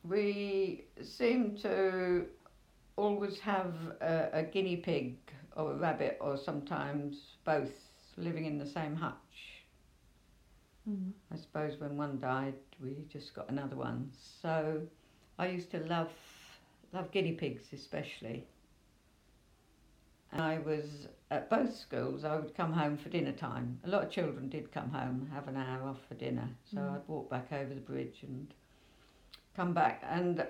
We seem to always have a guinea pig or a rabbit, or sometimes both, living in the same hutch. I suppose when one died, we just got another one. So I used to love guinea pigs especially. And I was at both schools. I would come home for dinner time. A lot of children did come home, have an hour off for dinner. So I'd walk back over the bridge and come back.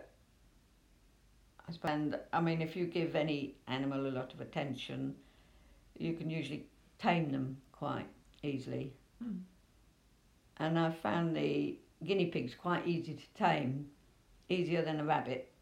And I mean, if you give any animal a lot of attention, you can usually tame them quite easily. And I found the guinea pigs quite easy to tame, easier than a rabbit.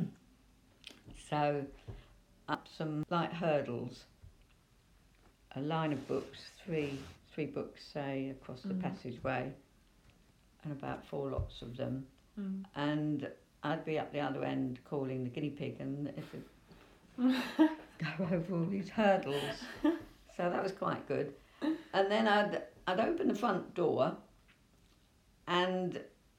So up some light hurdles, a line of books, three books say across the passageway, and about four lots of them. And I'd be up the other end calling the guinea pig, and it would go over all these hurdles. So that was quite good. And then I'd open the front door, and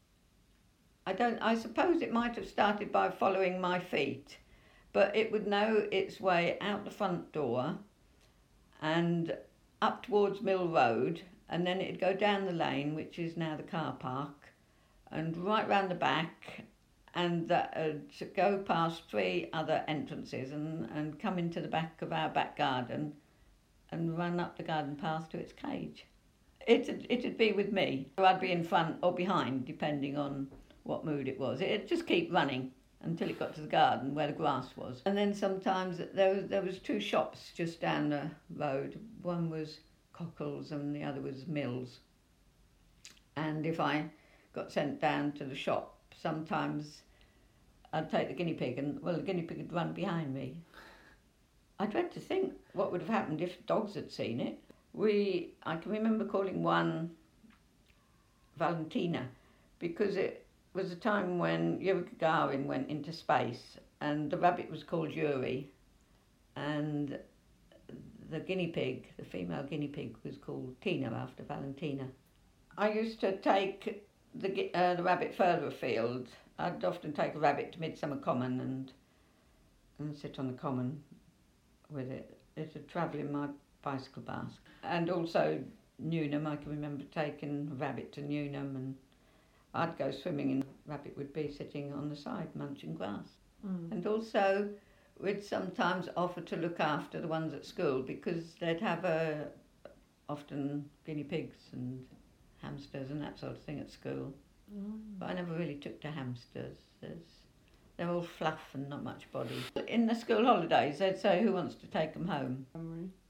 I suppose it might have started by following my feet, but it would know its way out the front door and up towards Mill Road, and then it'd go down the lane, which is now the car park, and right round the back, and go past three other entrances and come into the back of our back garden and run up the garden path to its cage. It'd be with me. I'd be in front or behind, depending on what mood it was. It'd just keep running until it got to the garden where the grass was. And then sometimes there was two shops just down the road. One was Cockles and the other was Mills. And if I got sent down to the shop, sometimes I'd take the guinea pig, and the guinea pig would run behind me. I dread to think what would have happened if dogs had seen it. I can remember calling one Valentina, because it was a time when Yuri Gagarin went into space, and the rabbit was called Yuri, and the guinea pig, the female guinea pig, was called Tina after Valentina. I used to take the rabbit further afield. I'd often take a rabbit to Midsummer Common and sit on the common with it. It'd travel in my bicycle basket. And also Newnham, I can remember taking a rabbit to Newnham, and I'd go swimming and the rabbit would be sitting on the side munching grass. And also we'd sometimes offer to look after the ones at school, because they'd have often guinea pigs and hamsters and that sort of thing at school. But I never really took to hamsters. They're all fluff and not much body. In the school holidays, they'd say, who wants to take them home?